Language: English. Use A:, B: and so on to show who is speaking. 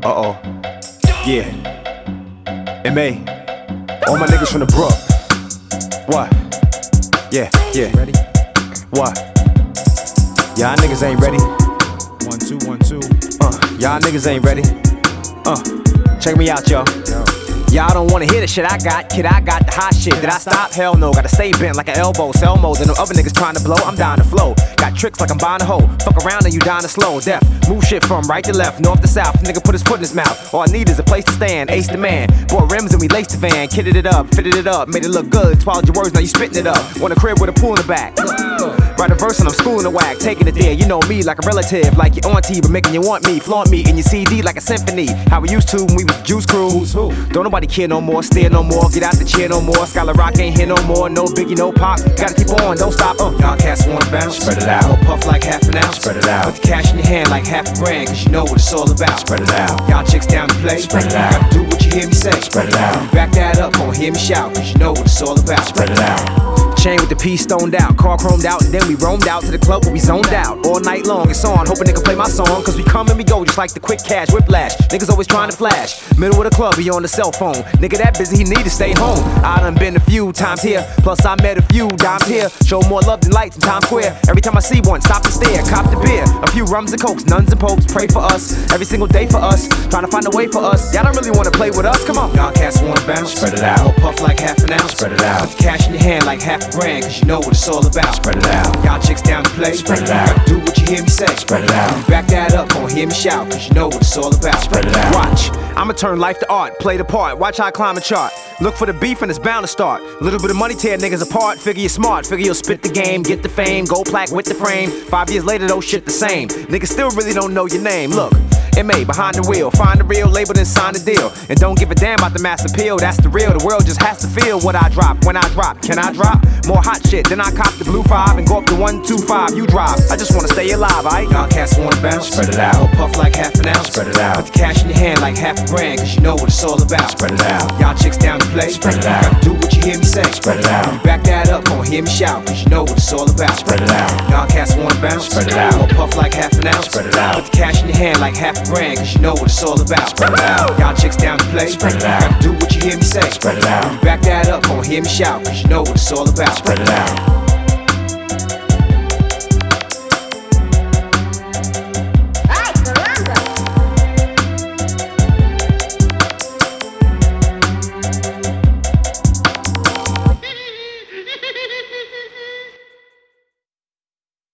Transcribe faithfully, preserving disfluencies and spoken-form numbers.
A: Uh-oh. Yeah. M A. All my niggas from the Brook. What? Yeah, yeah.
B: Ready?
A: What? Y'all niggas ain't ready.
B: One, two, one, two.
A: Uh, y'all niggas ain't ready. Uh, check me out, y'all.
B: Yo.
A: Y'all don't wanna hear the shit I got, kid, I got the hot shit. Did I stop? Hell no, gotta stay bent like an elbow. Sell more than them other niggas trying to blow, I'm down to flow. Got tricks like I'm buying a hoe. Fuck around and you dying to slow. Deaf, move shit from right to left, north to south. Nigga put his foot in his mouth. All I need is a place to stand, ace the man. Bought rims and we laced the van, kitted it up, fitted it up, made it look good. Twirled your words, now you spitting it up. Want a crib with a pool in the back. Write a verse and I'm schooling the whack, taking it there. You know me like a relative, like your auntie, but making you want me. Flaunt me in your C D like a symphony. How we used to when we was Juice Crew.
B: Who's who?
A: Don't nobody care no more, stare no more, get out the chair no more. Scholar Rock ain't here no more, no Biggie, no Pop. Gotta keep on, don't stop. Uh, y'all cats wanna bounce,
B: Spread it out.
A: I'll puff like half an ounce,
B: Spread it out.
A: Put the cash in your hand like half a grand, cause you know what it's all about.
B: Spread it out.
A: Y'all chicks down to play,
B: Spread it out.
A: Gotta do what you hear me say.
B: Spread it out.
A: Back that up, gon' hear me shout, cause you know what it's all about.
B: Spread it out.
A: Chain with the piece stoned out, car chromed out, and then we roamed out to the club where we zoned out. All night long, it's on, hoping they can play my song, cause we come and we go just like the quick cash whiplash. Niggas always trying to flash, middle of the club, he on the cell phone. Nigga that busy, he need to stay home. I done been a few times here, plus I met a few dimes here. Show more love than lights in Times Square. Every time I see one, stop and stare, cop the beer. A few rums and cokes, nuns and popes, pray for us. Every single day for us, trying to find a way for us. Y'all don't really wanna play with us, come on. Y'all cats wanna bounce,
B: Spread it out.
A: I'll puff like half an ounce,
B: Spread it out.
A: Put the cash in your hand like half a grand, cause you know what it's all about.
B: Spread it out.
A: Y'all chicks down to play.
B: Spread it out.
A: Gotta do what you hear me say.
B: Spread it out.
A: Back that up, gon' hear me shout, cause you know what it's all about.
B: Spread it out.
A: Watch, I'ma turn life to art, play the part. Watch how I climb a chart. Look for the beef and it's bound to start. Little bit of money tear niggas apart. Figure you're smart, figure you'll spit the game, get the fame, gold plaque with the frame. Five years later, though, shit the same. Niggas still really don't know your name. Look. M A behind the wheel, find the real label then sign the deal. And don't give a damn about the mass appeal, that's the real. The world just has to feel what I drop when I drop. Can I drop more hot shit? Then I cop the blue five and go up to one, two, five. You drop. I just wanna stay alive, aight? Y'all cats wanna bounce,
B: Spread it out.
A: I'll puff like half an ounce,
B: Spread it out.
A: Put the cash in your hand like half a grand, cause you know what it's all about.
B: Spread it out.
A: Y'all chicks down to play.
B: Spread it out.
A: Gotta do what you hear me say.
B: Spread it out.
A: Back that up, gon' hear me shout, cause you know what it's all about.
B: Spread it out.
A: Y'all cats wanna bounce,
B: Spread it out.
A: I'll puff like half an ounce,
B: Spread it out.
A: Put the cash in your hand like half a grand, cause you know what it's all about.
B: Spread it out.
A: Y'all chicks down to play.
B: Spread it out.
A: Gotta do what you hear me say.
B: Spread it out.
A: Back that up, gon' hear me shout, cause you know what it's all about.
B: Spread it out.